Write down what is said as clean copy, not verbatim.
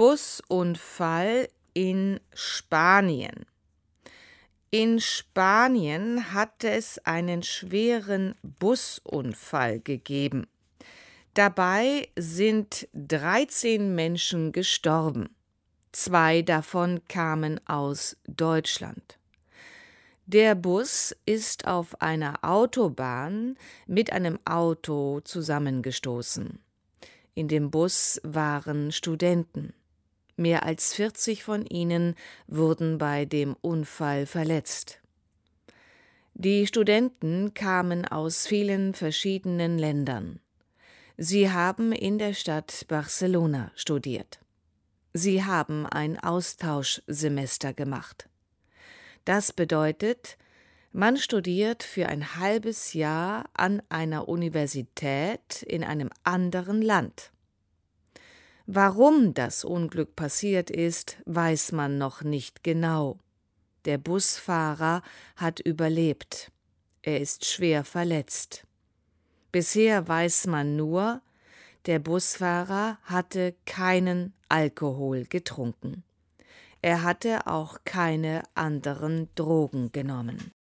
Busunfall in Spanien. In Spanien hat es einen schweren Busunfall gegeben. Dabei sind 13 Menschen gestorben. 2 davon kamen aus Deutschland. Der Bus ist auf einer Autobahn mit einem Auto zusammengestoßen. In dem Bus waren Studenten. Mehr als 40 von ihnen wurden bei dem Unfall verletzt. Die Studenten kamen aus vielen verschiedenen Ländern. Sie haben in der Stadt Barcelona studiert. Sie haben ein Austauschsemester gemacht. Das bedeutet, man studiert für ein halbes Jahr an einer Universität in einem anderen Land. Warum das Unglück passiert ist, weiß man noch nicht genau. Der Busfahrer hat überlebt. Er ist schwer verletzt. Bisher weiß man nur, der Busfahrer hatte keinen Alkohol getrunken. Er hatte auch keine anderen Drogen genommen.